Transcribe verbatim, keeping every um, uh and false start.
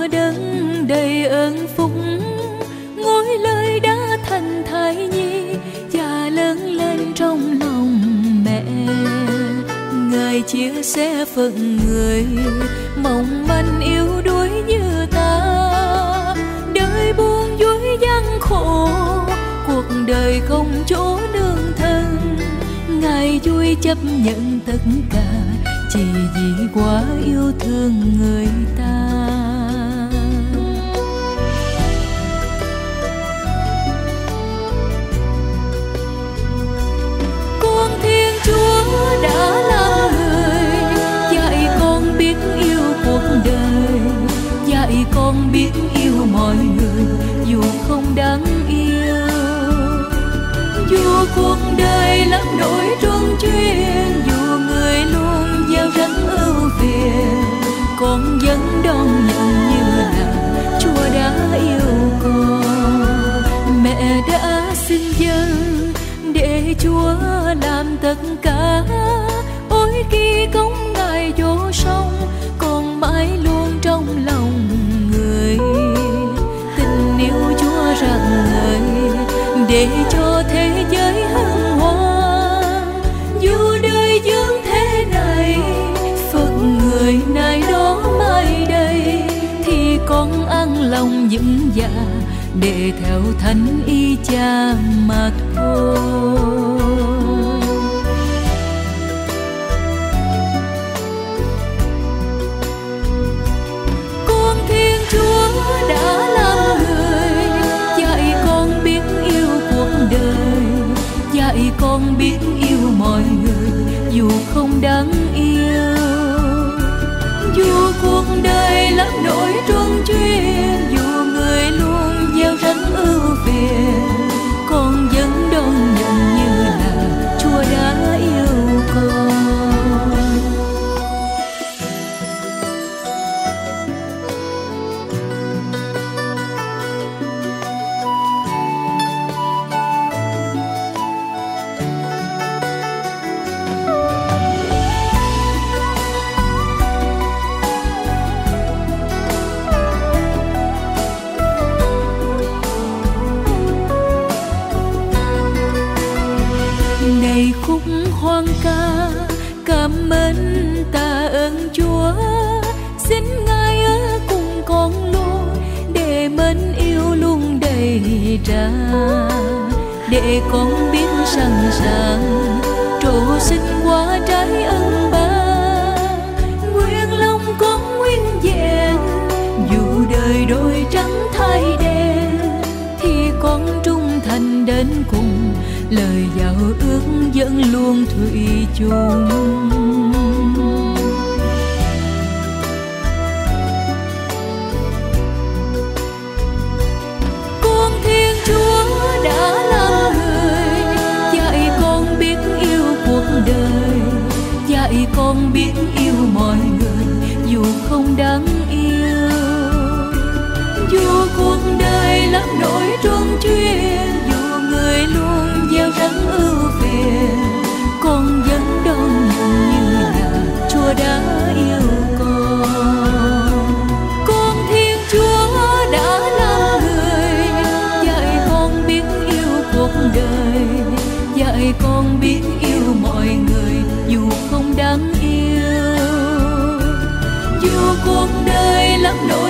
Chúa đấng đầy ơn phúc, ngôi lời đã thành thai nhi và lớn lên trong lòng mẹ. Ngài chia sẻ phận người mong manh yếu đuối như ta, đời buồn vui gian khổ, cuộc đời không chỗ nương thân. Ngài vui chấp nhận tất cả chỉ vì quá yêu thương người ta. Con Thiên Chúa đã là người, dạy con biết yêu cuộc đời, dạy con biết yêu mọi người dù không đáng yêu. Dù cuộc đời lắm nỗi truân chuyên, dù người luôn gieo rắc ưu phiền, con vẫn đón nhận như là Chúa đã yêu con. Mẹ đã xin dâng để Chúa làm tất cả, ôi khi công Ngài vô song, con mãi luôn trong lòng người. Tình yêu Chúa rạng ngời để cho thế giới hân hoan. Dù đời dương thế này, phận người này đó mai đây, thì con an lòng vững dạ để theo thánh y cha mà thôi. Con Thiên Chúa đã là người, dạy con biết yêu cuộc đời, dạy con biết yêu mọi người dù không đáng yêu. Dù cuộc đời lắm nỗi truân chuyên, dù người luôn gieo rắc ưu phiền, con vẫn đón nhận như là Chúa đã yêu con. Này khúc hoang ca cảm ơn tạ ơn Chúa, xin Ngài ở cùng con luôn để mến yêu luôn đầy ra, để con biết sẵn sàng trổ sinh qua trái ân ban. Nguyện lòng con nguyên vẹn, dù đời đôi trắng thay đen, thì con trung thành đến cùng, lời giao ước vẫn luôn thủy chung. Con Thiên Chúa đã là người, dạy con biết yêu cuộc đời, dạy con biết yêu mọi người dù không đáng yêu. Dù cuộc đời lắm nỗi truân chuyên, dù người luôn gieo rắc ưu phiền, con vẫn đón nhận như là Chúa đã yêu con. Con Thiên Chúa đã là người, dạy con biết yêu cuộc đời, dạy con biết yêu mọi người dù không đáng yêu. Dù cuộc đời lắm nỗi